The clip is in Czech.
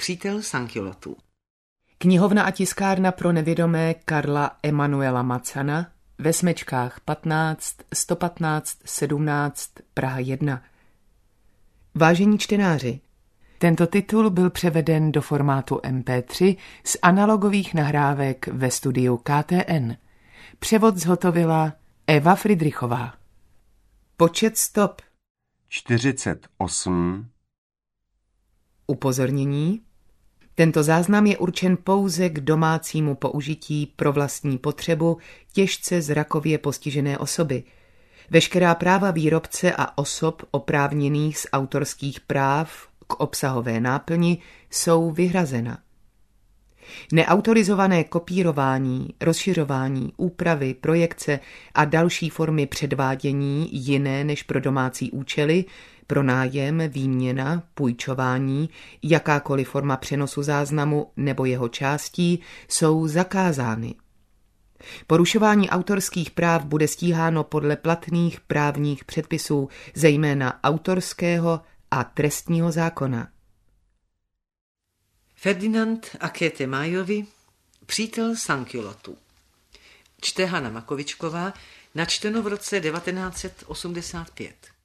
Přítel Sankyolotů. Knihovna a tiskárna pro nevědomé Karla Emanuela Macana ve Smečkách 15 115 17 Praha 1. Vážení čtenáři, tento titul byl převeden do formátu MP3 z analogových nahrávek ve studiu KTN. Převod zhotovila Eva Fridrichová. Počet stop 48. Upozornění. Tento záznam je určen pouze k domácímu použití pro vlastní potřebu těžce zrakově postižené osoby. Veškerá práva výrobce a osob oprávněných z autorských práv k obsahové náplni jsou vyhrazena. Neautorizované kopírování, rozšiřování, úpravy, projekce a další formy předvádění jiné než pro domácí účely, pronájem, výměna, půjčování, jakákoliv forma přenosu záznamu nebo jeho částí jsou zakázány. Porušování autorských práv bude stíháno podle platných právních předpisů, zejména autorského a trestního zákona. Ferdinand Akete Májovi, Přítel Sankyolotů. Čte Hana Makovičková, načteno v roce 1985.